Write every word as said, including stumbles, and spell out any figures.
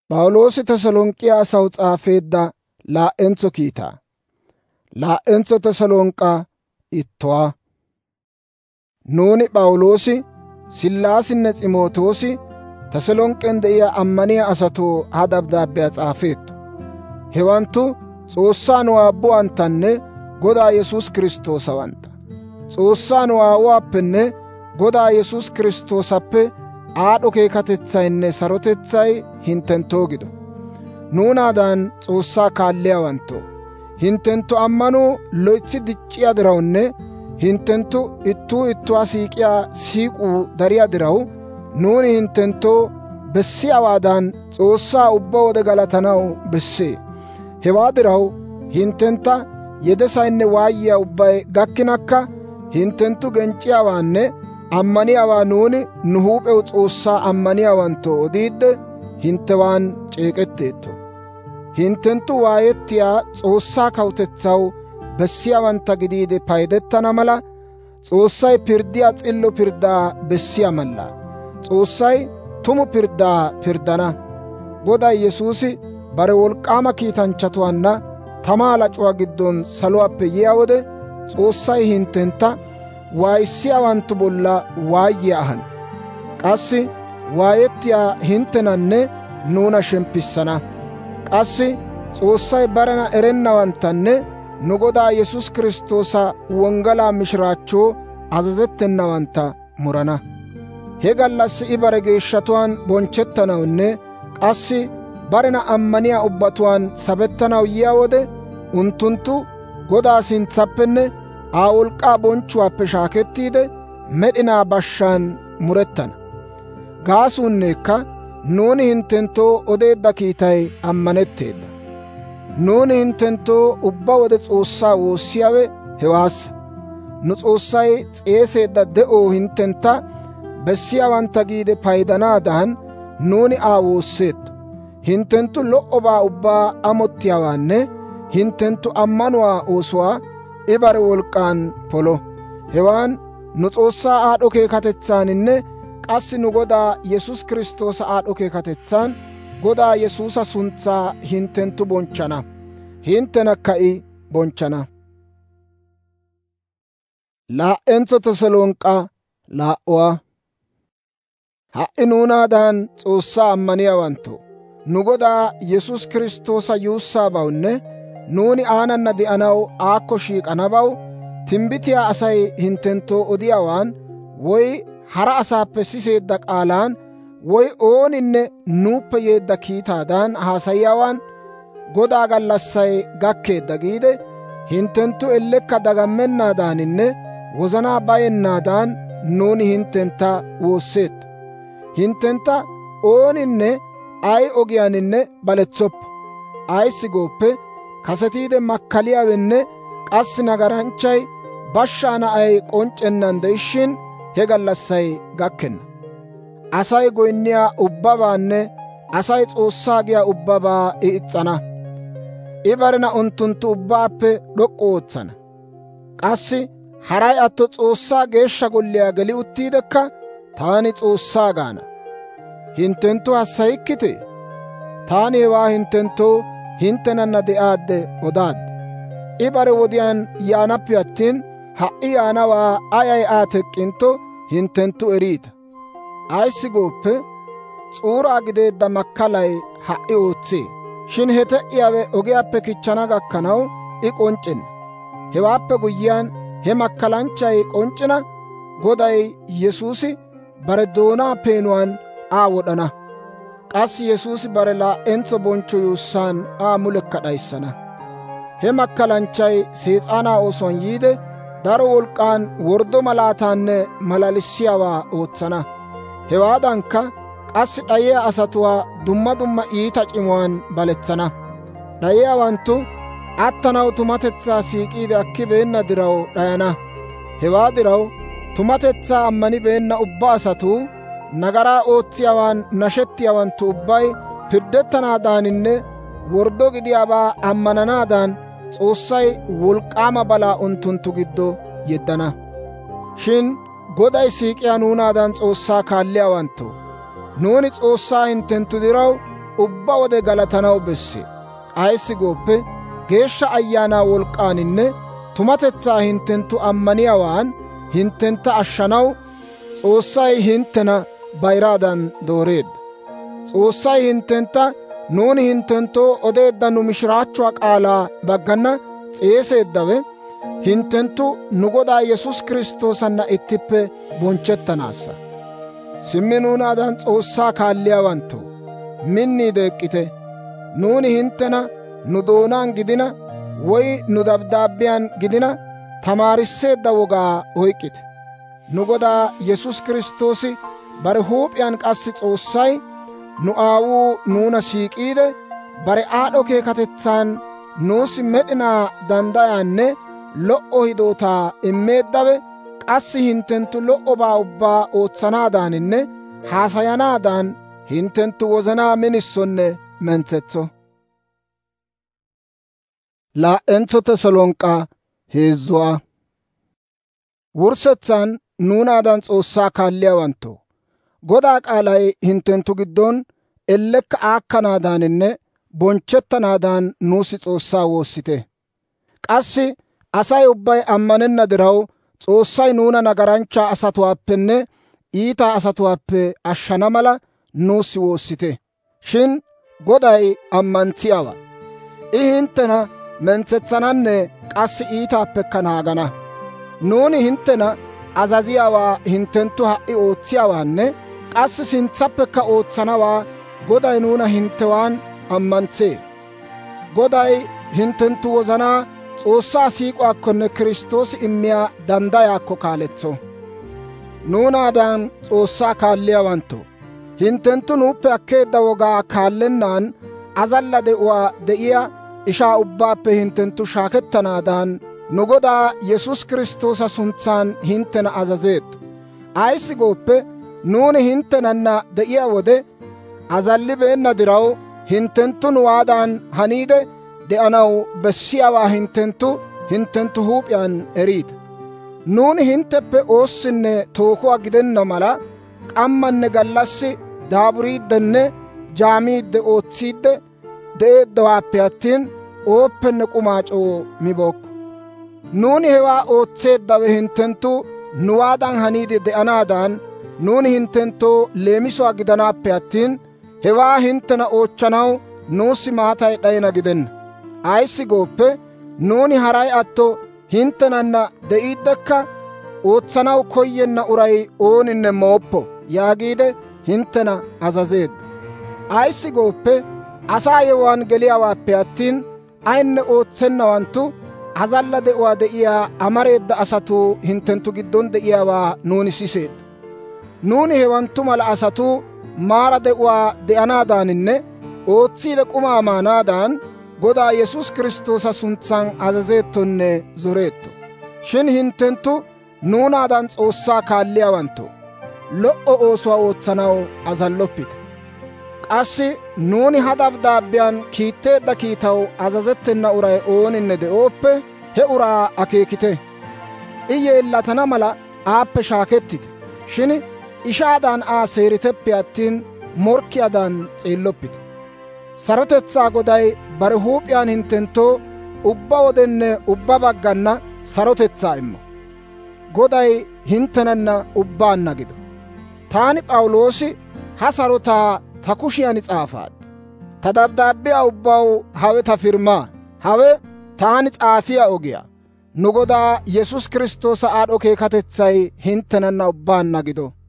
P'awuloosi Tesaloniqiyaa asaw s'aafeedda laa"entso kiitaa. Laa"entso Tesaloniqaa ittuwaa. Nuuni P'awuloosi, Sillaasinne S'imootoosi Tesaloniqen de'iyaa ammaniyaa asatoo ha dabddaabbiyaa s'aafeetto. Hewanttu S'oossaa nu Aabbuwanttanne Godaa Yesuusi Kiristtoosawantta. S'oossaa nu Aawuwaappenne Godaa Yesuusi Kiristtoosappe aad'd'o keekatetsaynne sarotetsay hinttenttoo gido. Nuunaadan S'oossaa kaalliyaawanttoo, hinttenttu ammanuu loytsi dic'c'iyaa dirawunne hinttenttu ittuu ittuwaa siik'iyaa siik'uu dariyaa diraw, nuuni hinttenttoo bessiyaawaadan S'oossaa ubbaa wode galatanaw bessee. Hewaa diraw hinttentta yedesaynne waayiyaa ubbay gakkinakka, hinttenttu genc'c'iyaawaanne ammaniyaawaa nuuni nu huup'ew S'oossaa ammaniyaawanttoo odiidde, hinttewaan c'eek'etteetto. Hinttenttu waayettiyaa S'oossaa kawutetsaw bessiyaawantta gidiide paydettana mala, S'oossay pirddiyaa s'illo pirddaa bessiyaa mallaa. S'oossay tumu pirddaa pirddana. Goday Yesuusi bare wolk'k'aama kiitanchchatuwaanna tamaa lac'uwaa giddon saluwaappe yiyaa wode, S'oossay hinttentta waayissiyaawanttu bolla waayiyaa ahana. Qassi waayettiyaa hinttenanne nuuna shemppissana. Qassi S'oossay barena erennawanttanne nu Godaa Yesuusi Kiristtoosa wonggalaa mishiraachchoo azazettenawantta murana. He gallassi I bare geeshshatuwaan bonchchettanawunne qassi barena ammaniyaa ubbatuwaan sabettanaw yiyaa wode, unttunttu Godaa sintsappenne Aa wolk'k'aa bonchchuwaappe shaakettiide, med'inaa bashshaan murettana. Gaasuunneekka nuuni hinttenttoo odeedda kiitay ammanetteedda. Nuuni hinttenttoo ubbaa wode S'oossaa woossiyaawe hewaassa. Nu S'oossay s'eeseedda de'oo hinttentta bessiyaawantta giide paydanaadan nuuni Aa woosseetto. Hinttenttu lo"obaa ubbaa amottiyaawaanne hinttenttu ammanuwaa oosuwaa I bare wolk'k'aan polo. Hewaan nu S'oossaa aad'd'o keekatetsaaninne qassi nu Godaa Yesuusi Kiristtoosa aad'd'o keekatetsaan Godaa Yesuusa suntsaa hinttenttu bonchchana. Hinttenakka I bonchchana. Laa"entso Tesaloniqaa laa"uwaa. Ha"i nuunaadan S'oossaa ammaniyaawanttoo, nu Godaa Yesuusi Kiristtoosa yuussaabawunne nuuni aanana de'anaw aakko shiik'anabaw timbbitiyaa Asay hinttenttoo odiyaawaan, woy hara asaappe siseedda k'aalaan, woy ooninne nuuppe yeedda kiitaadan haasayiyaawaan, Godaa gallassay gakkeedda giide hinttenttu ellekka dagammennaadaaninne wozanaa bayennaadan nuuni hinttentta woosseetto. Hinttentta ooninne ay ogiyaaninne baletsoppo. Ayissi gooppe, kasetiide makkaliyaawenne qassi nagaranchchay bashshaa na'ay k'onc'c'ennan de'ishshin, he gallassay gakkenna. Asay goyinniyaa ubbabaanne Asay S'oossaa giyaa ubbabaa I is's'ana. I barena unttunttu ubbaappe d'ok'k'u ootsana. Qassi haray atto S'oossaa geeshsha golliyaa geli uttiidekka, taani S'oossaa gaana. Hinttenttu hassayikkitee? Taani hewaa hinttenttoo hinttenanna de'aadde odaaddi. I bare wodiyaan yaanappe attin, ha"i yaanawaa ayay Aa teq'intto hinttenttu eriita. Ayissi gooppe, s'uuraa gideedda makkalay ha"i ootsee. Shin he te"iyaawe ogiyaappe kichchana gakkanaw I k'onc'c'enna. Hewaappe guyyiyaan he makkalanchchay k'onc'c'ina, Goday Yesuusi bare doonaa peenuwaan Aa wod'ana. Qassi Yesuusi bare laa"entso bonchcho yuussaan Aa mulekka d'ayissana. He makkalanchchay Sees'aanaa oosuwaan yiide, daro wolk'k'aan worddo malaataanne malalissiyaawaa ootsana. Hewaadankka qassi d'ayiyaa asatuwaa dumma dumma iita c'imuwaan baletsana. D'ayiyaawanttu attanaw tumatetsaa siik'iide akkibeenna diraw d'ayana. Hewaa diraw tumatetsaa ammanibeenna ubbaa asatuu, nagaraa ootsiyaawaan nashettiyaawanttu ubbay pirddetanaadaaninne worddo gidiyaabaa ammananaadan S'oossay wolk'k'aama balaa unttunttu giddo yeddana. Shin Goday siik'iyaa nuunaadan S'oossaa kaalliyaawanttoo, nuuni S'oossaa hinttenttu diraw ubbaa wode galatanaw bessee. Ayissi gooppe, Geeshsha Ayaanaa wolk'k'aaninne tumatetsaa hinttenttu ammaniyaawaan hinttentta ashshanaw S'oossay hinttena bayraadan dooreedda. S'oossay hinttentta nuuni hinttenttoo odeedda nu mishiraachchuwaa k'aalaa baggana s'eeseeddawe hinttenttu nu Godaa Yesuus Kiristtoosanna ittippe bonchchettanaassa. Simmi nuunaadan S'oossaa kaalliyaawanttoo, minniide ek'k'ite. Nuuni hinttena nu doonaan gidina, woy nu dabddaabbiyaan gidina, tamaarisseedda wogaa oyk'k'ite. Nu Godaa Yesuus Kiristtoosi bare huup'iyaan qassi S'oossay, nu Aawuu nuuna siik'iide, bare aad'd'o keekatetsaan nuusi med'inaa danddayaanne lo"o hidootaa immeeddawe, qassi hinttenttu lo"obaa ubbaa ootsanaadaaninne haasayanaadan hinttenttu wozanaa minissonne mentsetso. Laa"entso Tesalonk'k'aa heezzuwaa Wurssetsan nuunaadan S'oossaa kaalliyaawanttoo, Godaa k'aalay hinttenttu giddon ellekka aakkanaadaaninne bonchchettanaadan nuusi S'oossaa woossite. Qassi Asay ubbay ammanenna diraw, S'oossay nuuna nagaranchcha asatuwaappenne iita asatuwaappe ashshana mala nuusi woossite. Shin Goday ammantsiyaawaa. I hinttena mentsetsananne qassi iitaappekka naagana. Nuuni hinttena azaziyaawaa hinttenttu ha"i ootsiyaawaanne qassi sintsappekka ootsanawaa Goday nuuna hinttewaan ammantsee. Goday hinttenttu wozanaa S'oossaa siik'uwaakkonne Kiristtoosi immiyaa danddayaakko kaaletso. Nuunaadan S'oossaa kaalliyaawanttoo, hinttenttu nuuppe akkeedda wogaa kaallennaan azalla de'uwaa de'iyaa ishaa ubbaappe hinttenttu shaakettanaadan nu Godaa Yesuus Kiristtoosa suntsan hinttena azazeetto. Ayissi gooppe, nuuni hinttenanna de'iyaa wode azallibeenna diraw, hinttenttu nuwaadan haniide de'anaw bessiyaawaa hinttenttu hinttenttu huup'iyaan eriita. Nuuni hintteppe oossinne tookuwaa gidenna mala, k'ammanne gallassi daaburiiddenne jaamiidde ootsiidde de'eeddawaappe attin, ooppenne k'umaa c'oo mibookko. Nuuni hewaa ootseeddawe hinttenttu nuwaadan haniide de'anaadan, nuuni hinttenttoo leemisuwaa gidanaappe attin, hewaa hinttena oochchanaw nuusi maatay d'ayina gidenna. Ayissi gooppe, nuuni haray atto hinttenanna de'iiddekka ootsanaw koyenna uray ooninne mooppo yaagiide hinttena azazeedda. Ayissi gooppe, asaa yewuwaan geliyaawaappe attin, ayinne ootsennawanttu azalla de'uwaa de'iyaa amareeda asatuu hinttenttu giddon de'iyaawaa nuuni siseeddo. Nuuni hewanttu mala asatuu maara de'uwaa de'anaadaaninne ootsiide k'umaa maanaadan, Godaa Yesuus Kiristtoosa suntsan azazeettonne zoreetto. Shin hinttenttu nuunaadan S'oossaa kaalliyaawanttoo, lo"o oosuwaa ootsanaw azalloppite. Qassi nuuni ha dabddaabbiyaan kiitteedda kiitaw azazettenna uray ooninne de'ooppe, he uraa akeekite. I yeellatana mala aappe shaakettite. Shin ishaadan Aa seeriteppe attin, morkkiyaadan s'eelloppite. Sarotetsaa Goday bare huup'iyaan hinttenttoo ubbaa wodenne ubbaa baggana sarotetsaa immo. Goday hinttenanna ubbaanna gido. Taani P'awuloosi ha sarotaa ta kushiyan s'aafaad. Ta dabddaabbiyaa ubbaw hawe ta firmaa. Hawe taani s'aafiyaa ogiyaa. Nu Godaa Yesuus Kiristtoosa aad'd'o keekatetsay hinttenanna ubbaanna gido.